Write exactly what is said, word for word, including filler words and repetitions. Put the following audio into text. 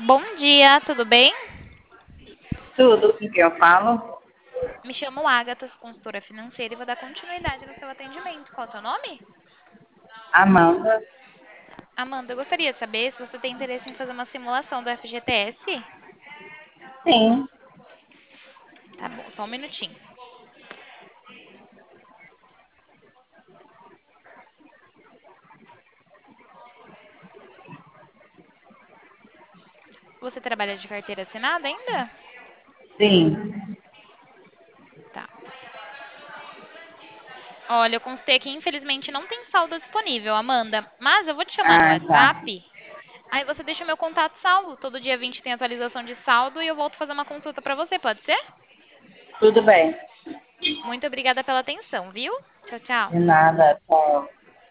Bom dia, tudo bem? Tudo com que eu falo? Me chamo Agatha, sou consultora financeira e vou dar continuidade no seu atendimento. Qual é o seu nome? Amanda? Amanda, eu gostaria de saber se você tem interesse em fazer uma simulação do F G T S. Sim. Tá bom, só um minutinho. Você trabalha de carteira assinada ainda? Sim. Tá. Olha, eu consultei aqui, infelizmente não tem saldo disponível, Amanda, mas eu vou te chamar no Ah, tá. WhatsApp. Aí você deixa o meu contato salvo. Todo dia vinte tem atualização de saldo e eu volto fazer uma consulta pra você, pode ser? Tudo bem. Muito obrigada pela atenção, viu? Tchau, tchau. De nada. Tchau.